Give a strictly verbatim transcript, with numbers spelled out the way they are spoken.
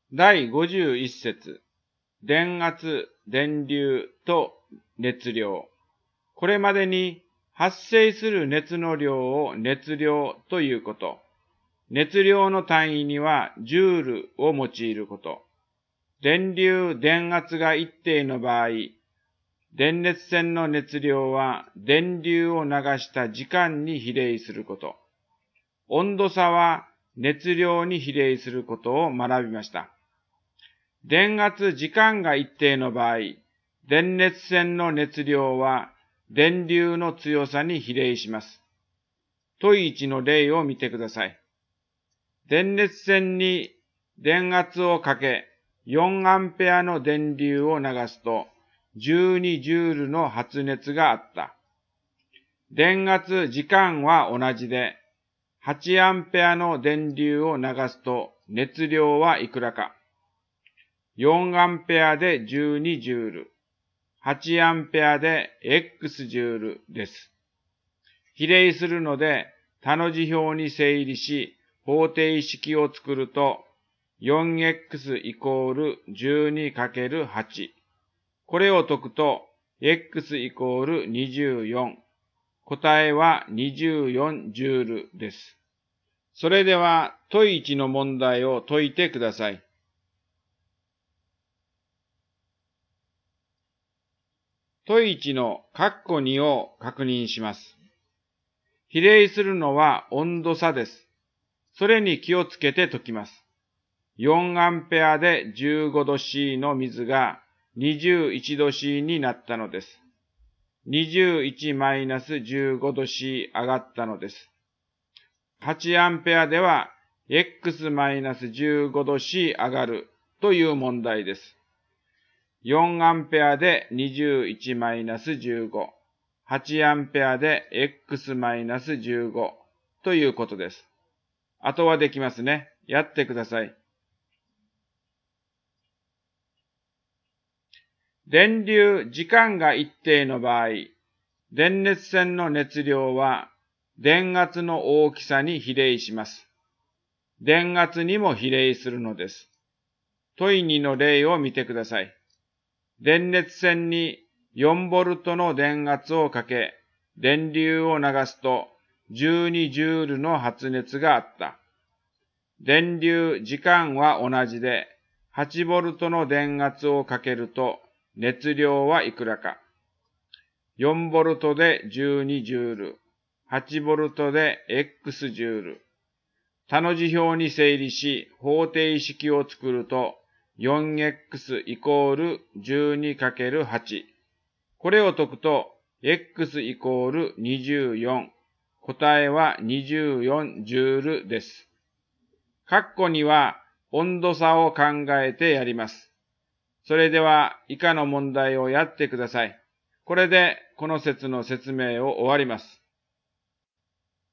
だいごじゅういち節、電圧、電流と熱量。これまでに発生する熱の量を熱量ということ。熱量の単位にはジュールを用いること。電流、電圧が一定の場合、電熱線の熱量は電流を流した時間に比例すること。温度差は熱量に比例することを学びました。電圧、時間が一定の場合、電熱線の熱量は電流の強さに比例します。問いいちの例を見てください。電熱線に電圧をかけ、よんアンペアの電流を流すと、じゅうにジュールの発熱があった。電圧、時間は同じで、はちアンペアの電流を流すと熱量はいくらか。よんアンペアでじゅうにジュール、はちアンペアで X ジュールです。比例するので、他の字表に整理し、方程式を作ると、よんエックス イコール じゅうにかけるはち。これを解くと、X イコールにじゅうよん。答えはにじゅうよんジュールです。それでは、問いいちの問題を解いてください。問いいちの括弧にを確認します。比例するのは温度差です。それに気をつけて解きます。よんアンペアでじゅうごど C の水がにじゅういちど C になったのです。にじゅういちマイナスじゅうごど C 上がったのです。はちアンペアでは X マイナスじゅうごど C 上がるという問題です。よんアンペアでにじゅういちマイナスじゅうご、はちアンペアで X マイナスじゅうごということです。あとはできますね。やってください。電流、時間が一定の場合、電熱線の熱量は電圧の大きさに比例します。電圧にも比例するのです。問いにの例を見てください。電熱線によんボルトの電圧をかけ、電流を流すとじゅうにジュールの発熱があった。電流、時間は同じで、はちボルトの電圧をかけると熱量はいくらか。よんボルトでじゅうにジュール、はちボルトで X ジュール。他の字表に整理し、方程式を作ると、よんエックス イコール じゅうにかけるはち。これを解くと、X イコールにじゅうよん。答えはにじゅうよんジュールです。括弧には温度差を考えてやります。それでは以下の問題をやってください。これでこの節の説明を終わります。